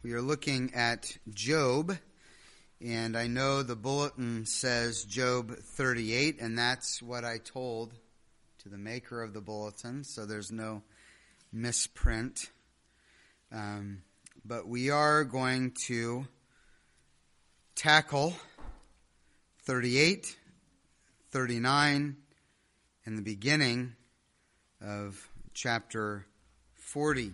We are looking at Job, and I know the bulletin says Job 38, and that's what I told to the maker of the bulletin, so there's no misprint. But we are going to tackle 38, 39, and the beginning of chapter 40.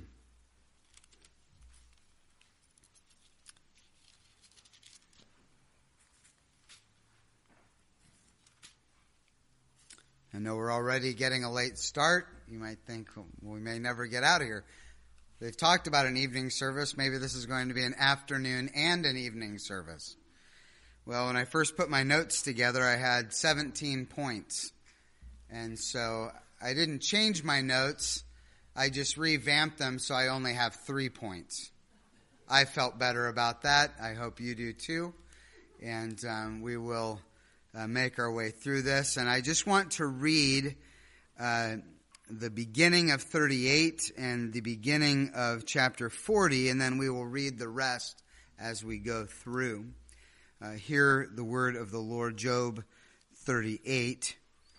I know we're already getting a late start. You might think we may never get out of here. They've talked about an evening service. Maybe this is going to be an afternoon and an evening service. Well, when I first put my notes together, I had 17 points. And so I didn't change my notes. I just revamped them so I only have 3 points. I felt better about that. I hope you do too. And we will make our way through this. And I just want to read the beginning of 38 and the beginning of chapter 40, and then we will read the rest as we go through. Hear the word of the Lord, Job 38,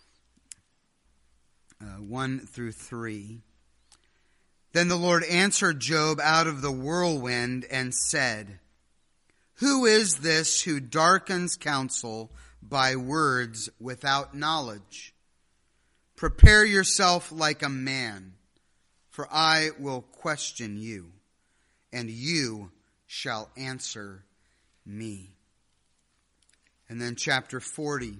1 through 3. Then the Lord answered Job out of the whirlwind and said, "Who is this who darkens counsel by words without knowledge? Prepare yourself like a man, for I will question you, and you shall answer me." And then chapter 40,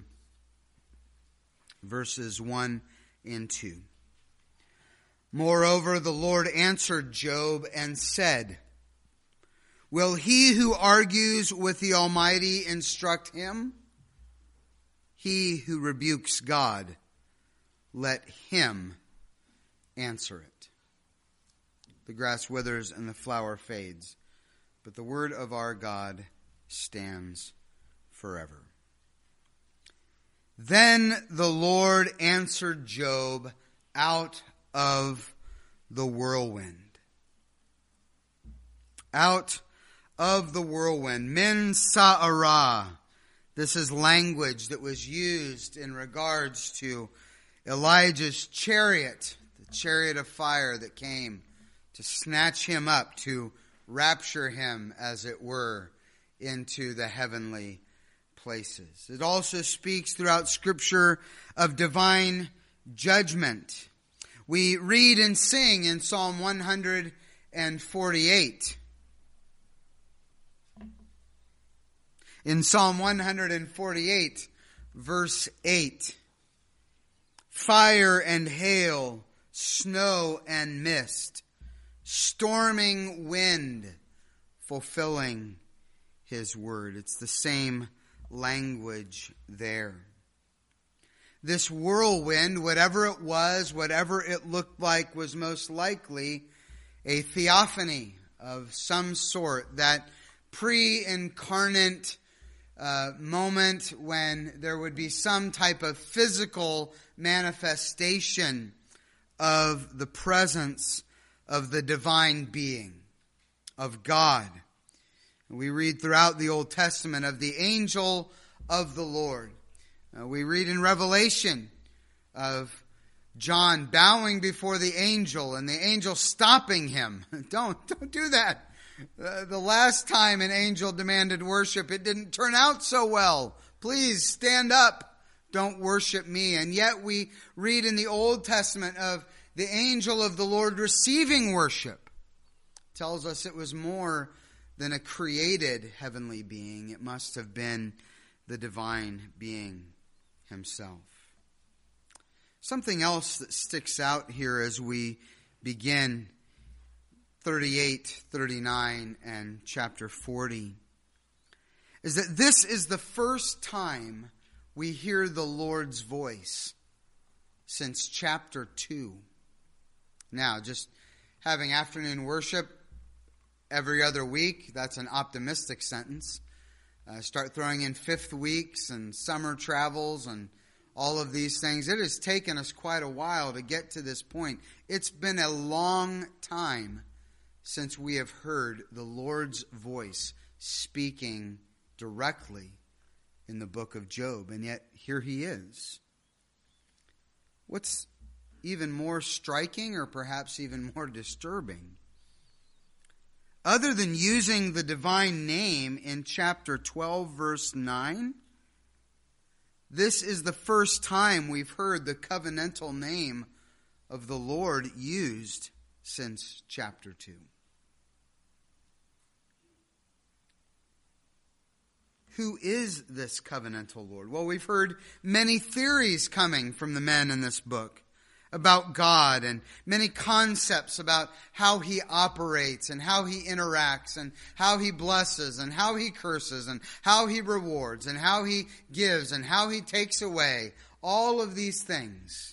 verses 1 and 2. Moreover, the Lord answered Job and said, "Will he who argues with the Almighty instruct him? He who rebukes God, let him answer it." The grass withers and the flower fades, but the word of our God stands forever. Then the Lord answered Job out of the whirlwind. Out of the whirlwind. Min sa'ara. This is language that was used in regards to Elijah's chariot, the chariot of fire that came to snatch him up, to rapture him, as it were, into the heavenly places. It also speaks throughout Scripture of divine judgment. We read and sing in Psalm 148. In Psalm 148, verse 8, "Fire and hail, snow and mist, storming wind, fulfilling his word." It's the same language there. This whirlwind, whatever it was, whatever it looked like, was most likely a theophany of some sort, that pre-incarnate moment when there would be some type of physical manifestation of the presence of the divine being, of God. We read throughout the Old Testament of the angel of the Lord. We read in Revelation of John bowing before the angel and the angel stopping him. Don't do that. The last time an angel demanded worship, it didn't turn out so well. Please stand up. Don't worship me. And yet we read in the Old Testament of the angel of the Lord receiving worship. It tells us it was more than a created heavenly being. It must have been the divine being himself. Something else that sticks out here as we begin 38, 39, and chapter 40 is that this is the first time we hear the Lord's voice since chapter 2. Now, just having afternoon worship every other week, that's an optimistic sentence. Start throwing in fifth weeks and summer travels and all of these things. It has taken us quite a while to get to this point. It's been a long time since we have heard the Lord's voice speaking directly in the book of Job. And yet, here he is. What's even more striking, or perhaps even more disturbing, other than using the divine name in chapter 12, verse 9, this is the first time we've heard the covenantal name of the Lord used since chapter 2. Who is this covenantal Lord? Well, we've heard many theories coming from the men in this book about God, and many concepts about how he operates and how he interacts and how he blesses and how he curses and how he rewards and how he gives and how he takes away. All of these things.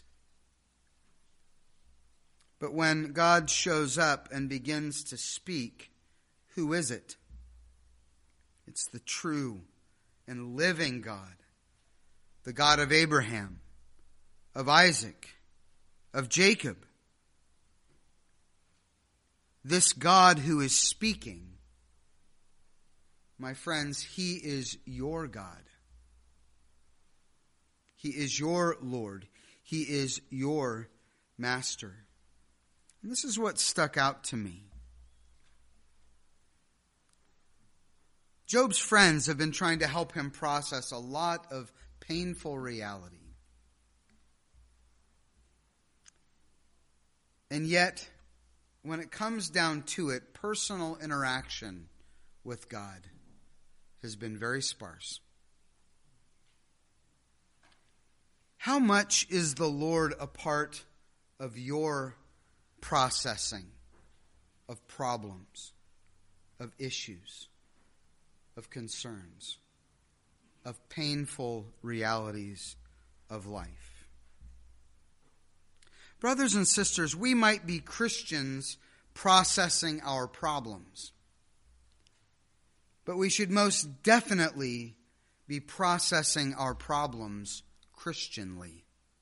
But when God shows up and begins to speak, who is it? It's the true and living God, the God of Abraham, of Isaac, of Jacob. This God who is speaking, my friends, he is your God. He is your Lord. He is your Master. And this is what stuck out to me. Job's friends have been trying to help him process a lot of painful reality. And yet, when it comes down to it, personal interaction with God has been very sparse. How much is the Lord a part of your processing of problems, of issues, of concerns, of painful realities of life? Brothers and sisters, we might be Christians processing our problems, but we should most definitely be processing our problems Christianly.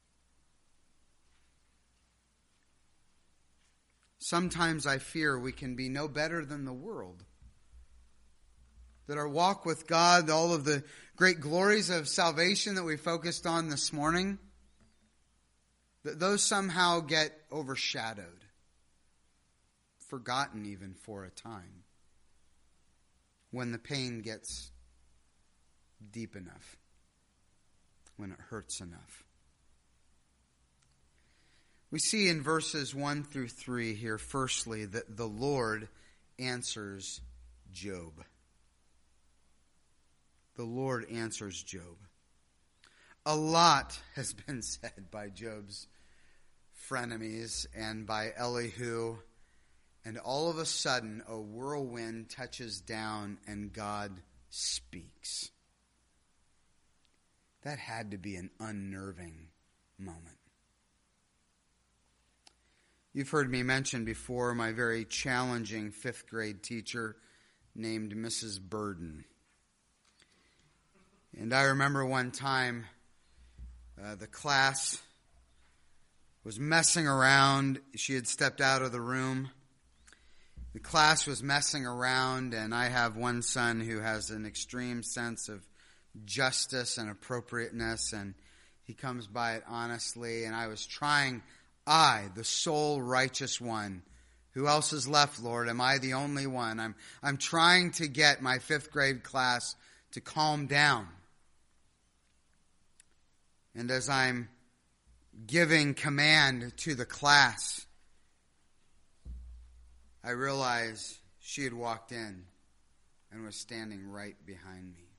Sometimes I fear we can be no better than the world. That our walk with God, all of the great glories of salvation that we focused on this morning, that those somehow get overshadowed, forgotten even for a time, when the pain gets deep enough, when it hurts enough. We see in verses 1 through 3 here, firstly, that the Lord answers Job. The Lord answers Job. A lot has been said by Job's frenemies and by Elihu, and all of a sudden a whirlwind touches down and God speaks. That had to be an unnerving moment. You've heard me mention before my very challenging 5th grade teacher named Mrs. Burden. And I remember one time the class was messing around. She had stepped out of the room. The class was messing around, and I have one son who has an extreme sense of justice and appropriateness, and he comes by it honestly. And I was trying, the sole righteous one. Who else is left, Lord? Am I the only one? I'm trying to get my 5th grade class to calm down. And as I'm giving command to the class, I realized she had walked in and was standing right behind me.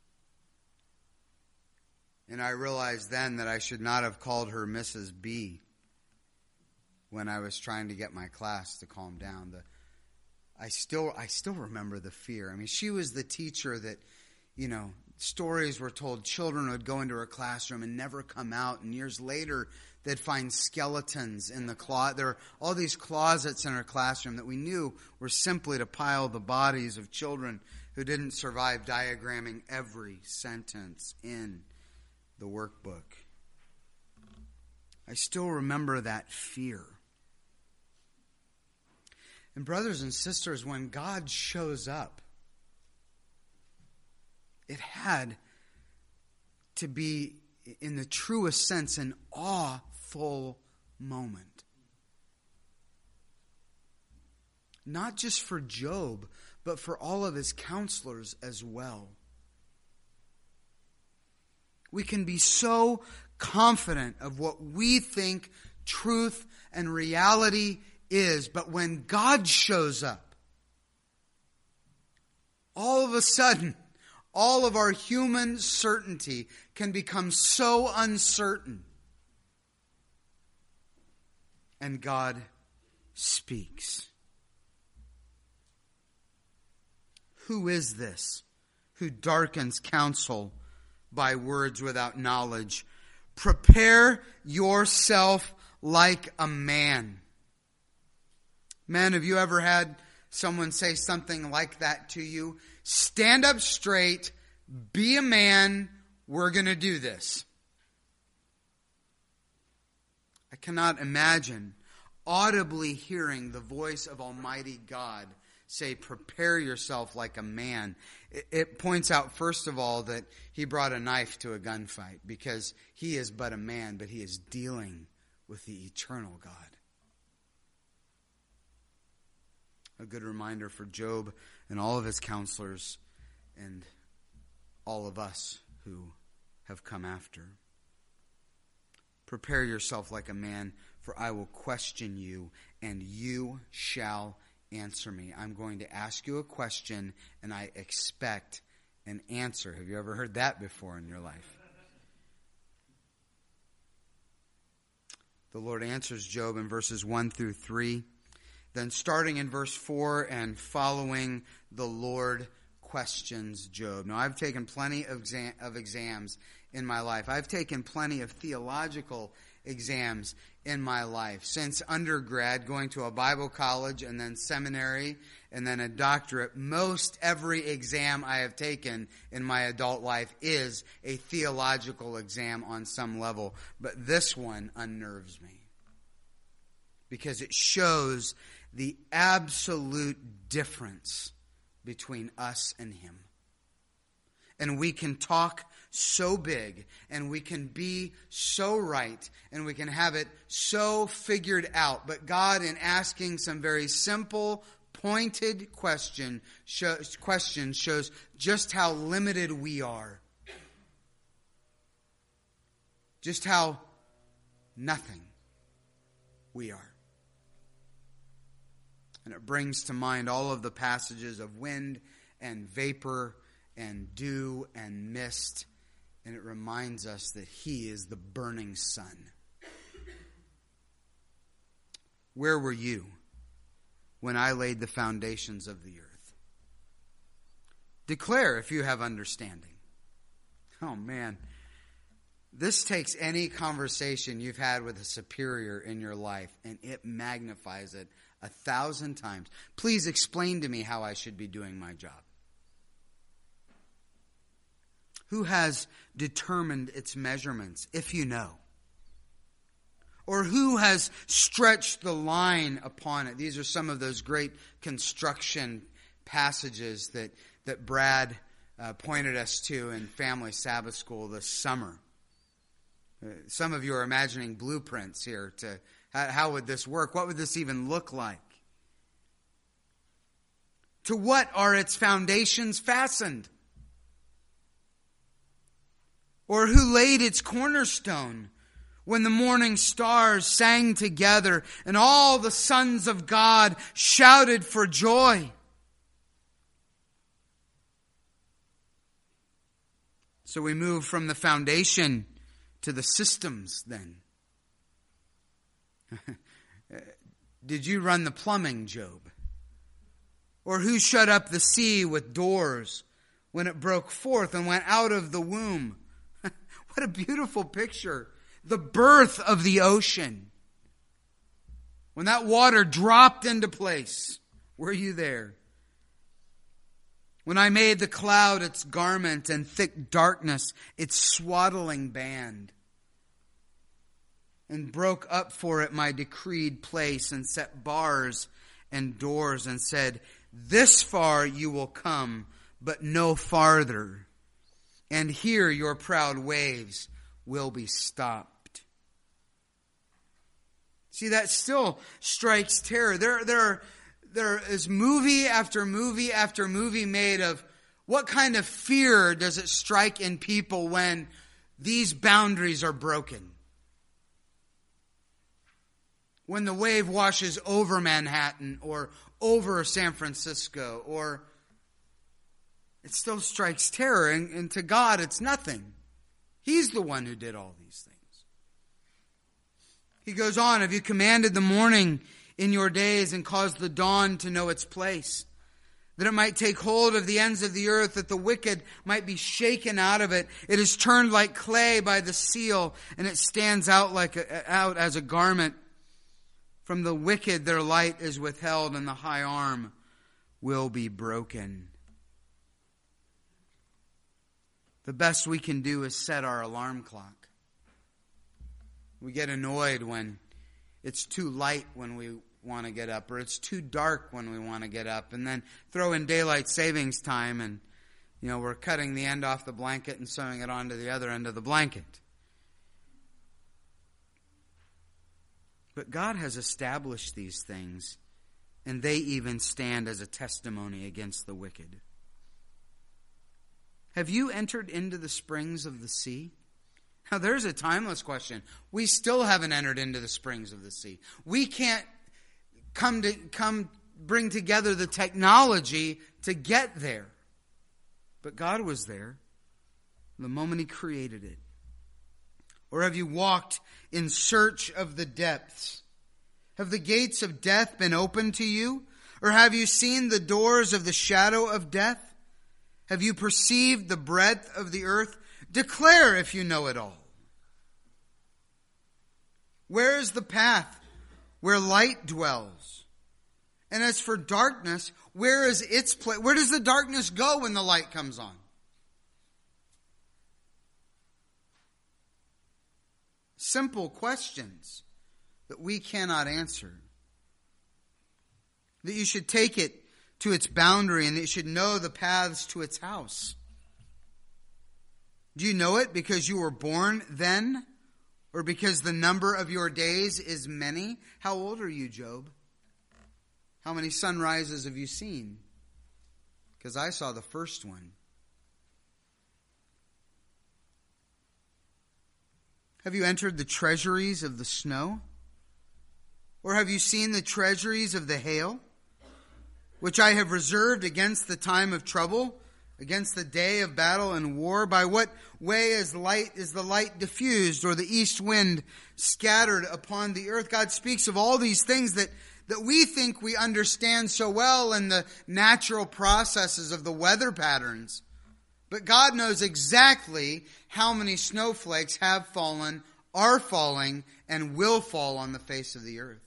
And I realized then that I should not have called her Mrs. B when I was trying to get my class to calm down. I still remember the fear. I mean, she was the teacher that, stories were told children would go into her classroom and never come out, and years later they'd find skeletons in the closet. There were all these closets in her classroom that we knew were simply to pile the bodies of children who didn't survive diagramming every sentence in the workbook. I still remember that fear. And brothers and sisters, when God shows up, it had to be, in the truest sense, an awful moment. Not just for Job, but for all of his counselors as well. We can be so confident of what we think truth and reality is, but when God shows up, all of a sudden, all of our human certainty can become so uncertain. And God speaks. Who is this who darkens counsel by words without knowledge? Prepare yourself like a man. Men, have you ever had someone say something like that to you? Stand up straight, be a man, we're going to do this. I cannot imagine audibly hearing the voice of Almighty God say, prepare yourself like a man. It points out, first of all, that he brought a knife to a gunfight because he is but a man, but he is dealing with the eternal God. A good reminder for Job and all of his counselors and all of us who have come after. Prepare yourself like a man, for I will question you, and you shall answer me. I'm going to ask you a question, and I expect an answer. Have you ever heard that before in your life? The Lord answers Job in verses 1 through 3. Then starting in verse 4 and following, the Lord questions Job. Now, I've taken plenty of exams in my life. I've taken plenty of theological exams in my life. Since undergrad, going to a Bible college and then seminary and then a doctorate, most every exam I have taken in my adult life is a theological exam on some level. But this one unnerves me because it shows the absolute difference between us and him. And we can talk so big, and we can be so right, and we can have it so figured out. But God, in asking some very simple, pointed questions, shows just how limited we are. Just how nothing we are. And it brings to mind all of the passages of wind and vapor and dew and mist. And it reminds us that he is the burning sun. Where were you when I laid the foundations of the earth? Declare if you have understanding. Oh man. This takes any conversation you've had with a superior in your life and it magnifies it 1,000 times. Please explain to me how I should be doing my job. Who has determined its measurements, if you know? Or who has stretched the line upon it? These are some of those great construction passages that Brad pointed us to in Family Sabbath School this summer. Some of you are imagining blueprints here to how would this work? What would this even look like? To what are its foundations fastened? Or who laid its cornerstone when the morning stars sang together and all the sons of God shouted for joy? So we move from the foundation to the systems then. Did you run the plumbing, Job? Or who shut up the sea with doors when it broke forth and went out of the womb? What a beautiful picture. The birth of the ocean. When that water dropped into place, were you there? When I made the cloud its garment and thick darkness its swaddling band, and broke up for it my decreed place and set bars and doors and said, "This far you will come, but no farther. And here your proud waves will be stopped." See, that still strikes terror. There is movie after movie after movie made of what kind of fear does it strike in people when these boundaries are broken. When the wave washes over Manhattan or over San Francisco, or it still strikes terror, and to God it's nothing. He's the one who did all these things. He goes on, "Have you commanded the morning in your days and caused the dawn to know its place, that it might take hold of the ends of the earth, that the wicked might be shaken out of it? It is turned like clay by the seal, and it stands out out as a garment. From the wicked their light is withheld, and the high arm will be broken." The best we can do is set our alarm clock. We get annoyed when it's too light when we want to get up, or it's too dark when we want to get up, and then throw in daylight savings time, and we're cutting the end off the blanket and sewing it onto the other end of the blanket. But God has established these things, and they even stand as a testimony against the wicked. Have you entered into the springs of the sea? Now, there's a timeless question. We still haven't entered into the springs of the sea. We can't bring together the technology to get there. But God was there the moment He created it. Or have you walked in search of the depths? Have the gates of death been opened to you? Or have you seen the doors of the shadow of death? Have you perceived the breadth of the earth? Declare if you know it all. Where is the path where light dwells? And as for darkness, where is its place? Where does the darkness go when the light comes on? Simple questions that we cannot answer. That you should take it to its boundary, and it should know the paths to its house. Do you know it because you were born then? Or because the number of your days is many? How old are you, Job? How many sunrises have you seen? Because I saw the first one. Have you entered the treasuries of the snow? Or have you seen the treasuries of the hail, which I have reserved against the time of trouble, against the day of battle and war? By what way is the light diffused, or the east wind scattered upon the earth? God speaks of all these things that we think we understand so well in the natural processes of the weather patterns. But God knows exactly how many snowflakes have fallen, are falling, and will fall on the face of the earth.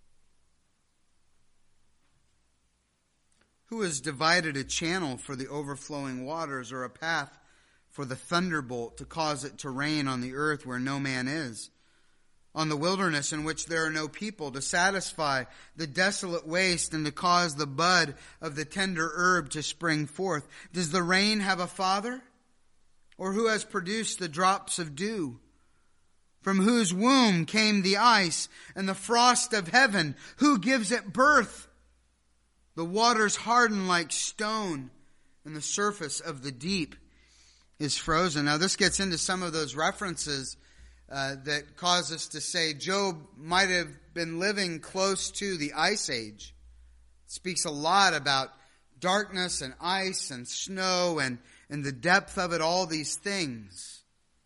Who has divided a channel for the overflowing waters, or a path for the thunderbolt to cause it to rain on the earth where no man is? On the wilderness in which there are no people, to satisfy the desolate waste and to cause the bud of the tender herb to spring forth? Does the rain have a father? Or who has produced the drops of dew? From whose womb came the ice and the frost of heaven? Who gives it birth? The waters harden like stone, and the surface of the deep is frozen. Now, this gets into some of those references that cause us to say Job might have been living close to the Ice Age. It speaks a lot about darkness and ice and snow and the depth of it, all these things.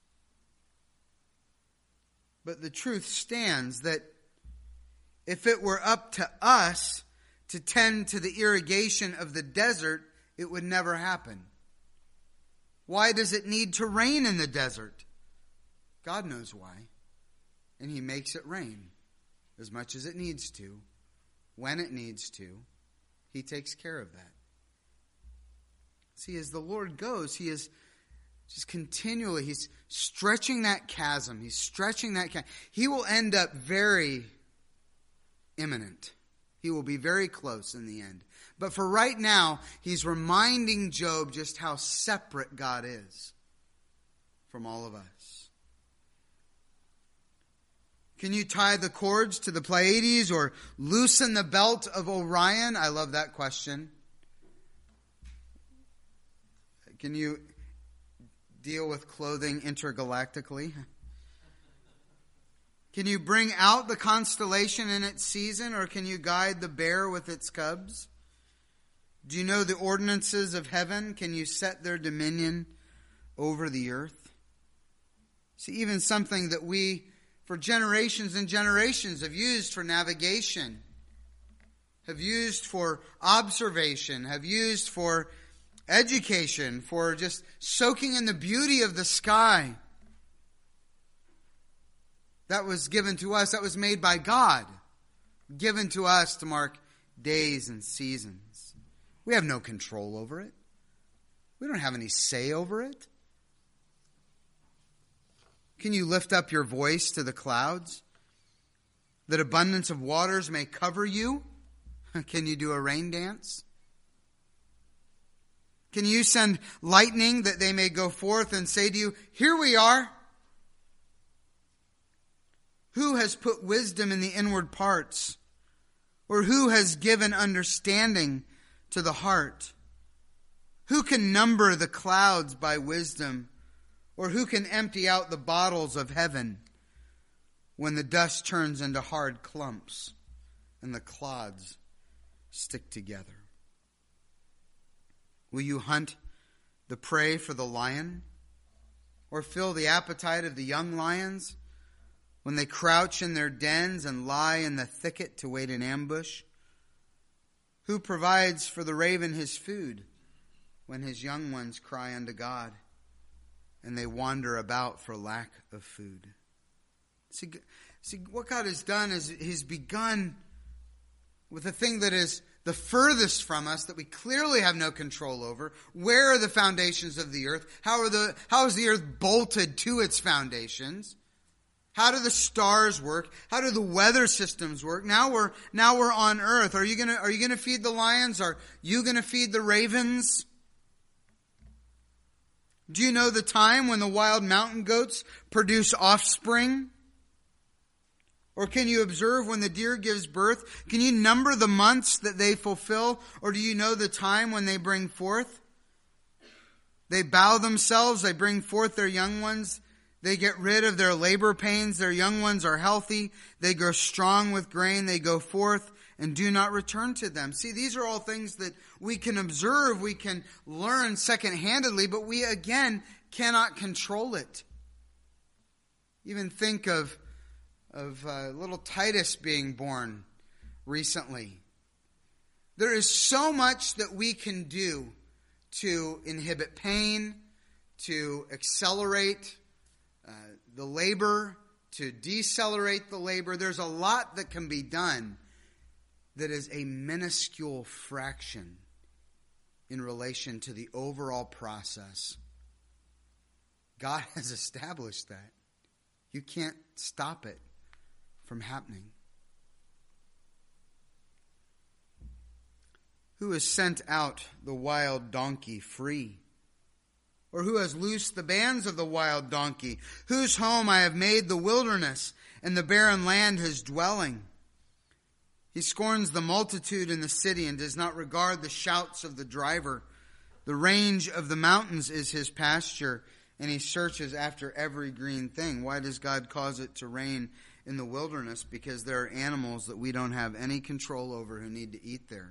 But the truth stands that if it were up to us to tend to the irrigation of the desert, it would never happen. Why does it need to rain in the desert? God knows why. And He makes it rain as much as it needs to, when it needs to. He takes care of that. See, as the Lord goes, He is just continually, He's stretching that chasm. He's stretching that chasm. He will end up very imminent. He will be very close in the end. But for right now, he's reminding Job just how separate God is from all of us. Can you tie the cords to the Pleiades or loosen the belt of Orion? I love that question. Can you deal with clothing intergalactically? Can you bring out the constellation in its season, or can you guide the bear with its cubs? Do you know the ordinances of heaven? Can you set their dominion over the earth? See, even something that we, for generations and generations, have used for navigation, have used for observation, have used for education, for just soaking in the beauty of the sky. That was given to us. That was made by God. Given to us to mark days and seasons. We have no control over it. We don't have any say over it. Can you lift up your voice to the clouds, that abundance of waters may cover you? Can you do a rain dance? Can you send lightning that they may go forth and say to you, here we are? Who has put wisdom in the inward parts? Or who has given understanding to the heart? Who can number the clouds by wisdom? Or who can empty out the bottles of heaven when the dust turns into hard clumps and the clods stick together? Will you hunt the prey for the lion? Or fill the appetite of the young lions when they crouch in their dens and lie in the thicket to wait in ambush? Who provides for the raven his food when his young ones cry unto God and they wander about for lack of food? See, what God has done is he's begun with a thing that is the furthest from us, that we clearly have no control over. Where are the foundations of the earth? How is the earth bolted to its foundations? How do the stars work? How do the weather systems work? Now we're on earth. Are you gonna feed the lions? Are you gonna feed the ravens? Do you know the time when the wild mountain goats produce offspring? Or can you observe when the deer gives birth? Can you number the months that they fulfill? Or do you know the time when they bring forth? They bow themselves, they bring forth their young ones. They get rid of their labor pains. Their young ones are healthy. They grow strong with grain. They go forth and do not return to them. See, these are all things that we can observe, we can learn second-handedly, but we, again, cannot control it. Even think of little Titus being born recently. There is so much that we can do to inhibit pain, to accelerate the labor, to decelerate the labor. There's a lot that can be done that is a minuscule fraction in relation to the overall process. God has established that. You can't stop it from happening. Who has sent out the wild donkey free? Or who has loosed the bands of the wild donkey? Whose home I have made the wilderness, and the barren land his dwelling. He scorns the multitude in the city and does not regard the shouts of the driver. The range of the mountains is his pasture, and he searches after every green thing. Why does God cause it to rain in the wilderness? Because there are animals that we don't have any control over who need to eat there.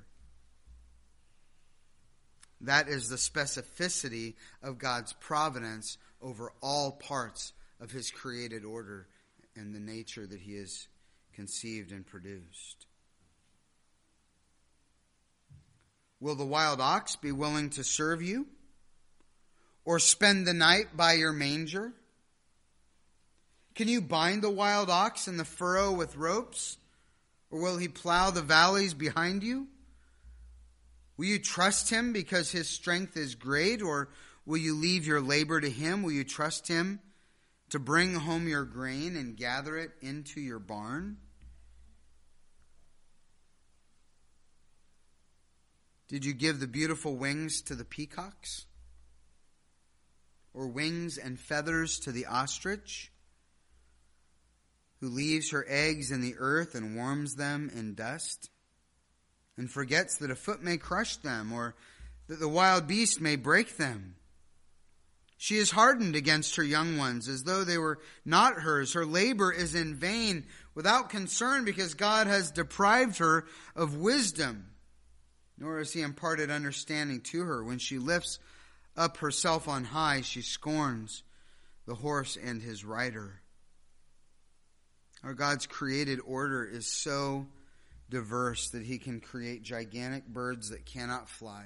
That is the specificity of God's providence over all parts of his created order and the nature that he has conceived and produced. Will the wild ox be willing to serve you? Or spend the night by your manger? Can you bind the wild ox in the furrow with ropes? Or will he plow the valleys behind you? Will you trust him because his strength is great? Or will you leave your labor to him? Will you trust him to bring home your grain and gather it into your barn? Did you give the beautiful wings to the peacocks? Or wings and feathers to the ostrich, who leaves her eggs in the earth and warms them in dust, and forgets that a foot may crush them, or that the wild beast may break them? She is hardened against her young ones, as though they were not hers. Her labor is in vain, without concern, because God has deprived her of wisdom, nor has he imparted understanding to her. When she lifts up herself on high, she scorns the horse and his rider. Our God's created order is so diverse that he can create gigantic birds that cannot fly.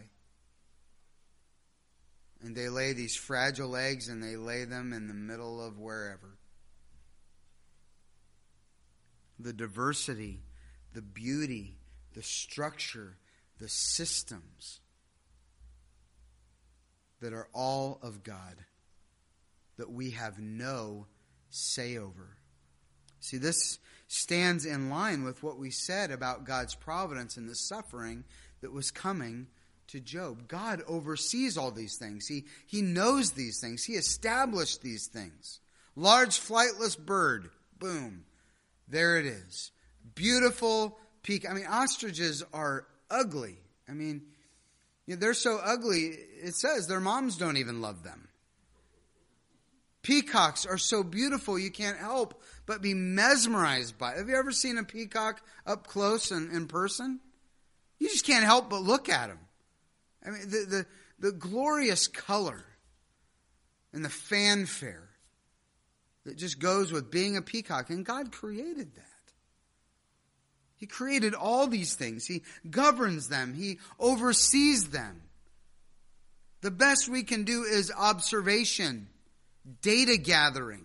And they lay these fragile eggs, and they lay them in the middle of wherever. The diversity, the beauty, the structure, the systems that are all of God, that we have no say over. See, this stands in line with what we said about God's providence and the suffering that was coming to Job. God oversees all these things. He knows these things. He established these things. Large flightless bird, boom, there it is. Beautiful peak. I mean, ostriches are ugly. I mean, they're so ugly, it says their moms don't even love them. Peacocks are so beautiful, you can't help but be mesmerized by it. Have you ever seen a peacock up close and in person? You just can't help but look at them. I mean, the glorious color and the fanfare that just goes with being a peacock. And God created that. He created all these things. He governs them. He oversees them. The best we can do is observation, data gathering.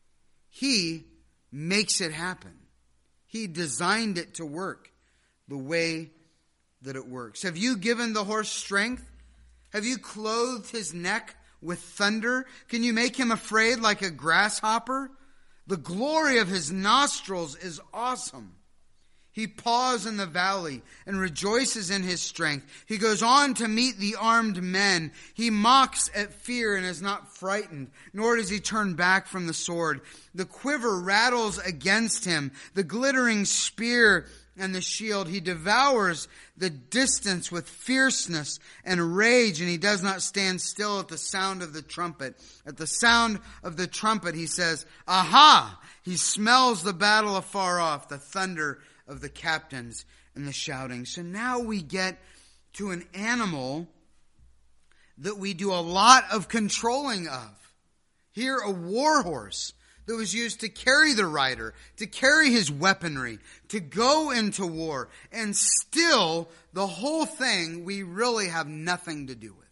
He makes it happen. He designed it to work the way that it works. Have you given the horse strength? Have you clothed his neck with thunder? Can you make him afraid like a grasshopper? The glory of his nostrils is awesome. He paws in the valley and rejoices in his strength. He goes on to meet the armed men. He mocks at fear and is not frightened, nor does he turn back from the sword. The quiver rattles against him, the glittering spear and the shield. He devours the distance with fierceness and rage, and he does not stand still at the sound of the trumpet. At the sound of the trumpet, he says, "Aha!" He smells the battle afar off, the thunder of the captains and the shouting. So now we get to an animal that we do a lot of controlling of. Here, a war horse that was used to carry the rider, to carry his weaponry, to go into war. And still, the whole thing we really have nothing to do with.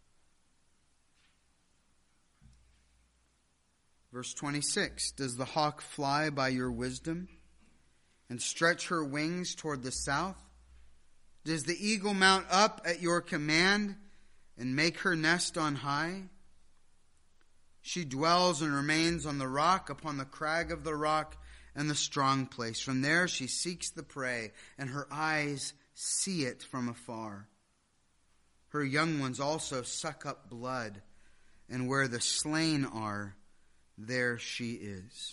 Verse 26, does the hawk fly by your wisdom and stretch her wings toward the south? Does the eagle mount up at your command and make her nest on high? She dwells and remains on the rock, upon the crag of the rock and the strong place. From there she seeks the prey, and her eyes see it from afar. Her young ones also suck up blood, and where the slain are, there she is.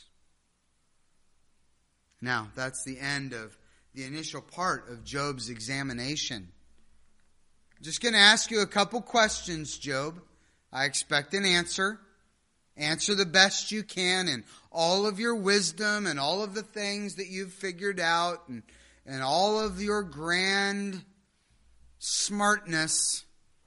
Now, that's the end of the initial part of Job's examination. I'm just going to ask you a couple questions, Job. I expect an answer. Answer the best you can in all of your wisdom and all of the things that you've figured out and all of your grand smartness.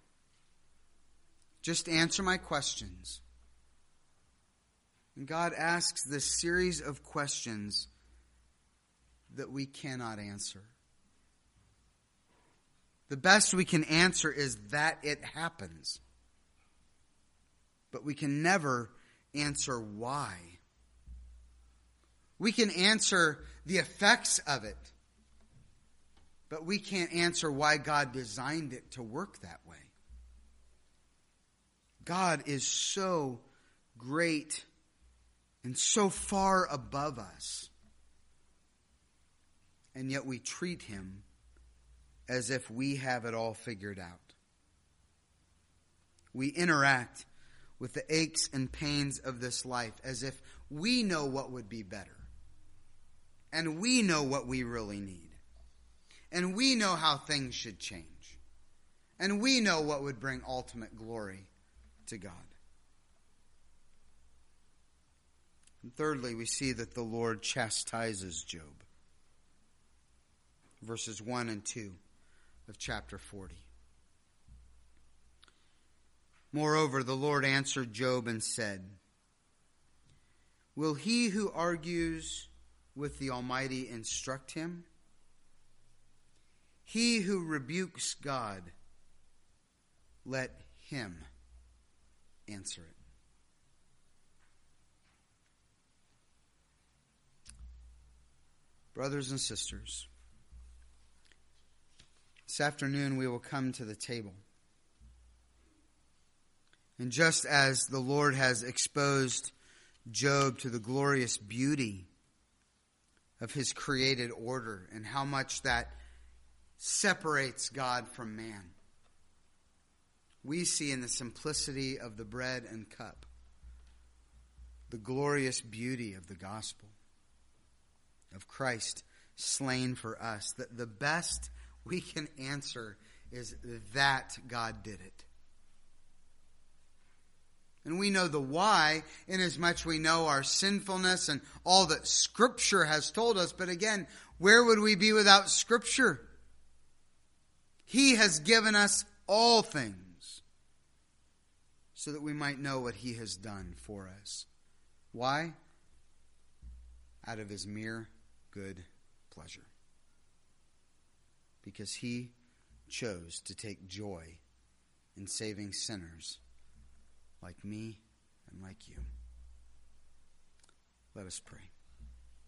Just answer my questions. And God asks this series of questions that we cannot answer. The best we can answer is that it happens. But we can never answer why. We can answer the effects of it, but we can't answer why God designed it to work that way. God is so great and so far above us, and yet we treat him as if we have it all figured out. We interact with the aches and pains of this life as if we know what would be better. And we know what we really need. And we know how things should change. And we know what would bring ultimate glory to God. And thirdly, we see that the Lord chastises Job. Verses 1 and 2 of chapter 40. Moreover, the Lord answered Job and said, will he who argues with the Almighty instruct him? He who rebukes God, let him answer it. Brothers and sisters, this afternoon we will come to the table. And just as the Lord has exposed Job to the glorious beauty of his created order and how much that separates God from man, we see in the simplicity of the bread and cup the glorious beauty of the gospel, of Christ slain for us. That the best we can answer is that God did it. And we know the why, inasmuch we know our sinfulness and all that Scripture has told us. But again, where would we be without Scripture? He has given us all things so that we might know what He has done for us. Why? Out of His mere good pleasure. Because He chose to take joy in saving sinners like me and like you. Let us pray.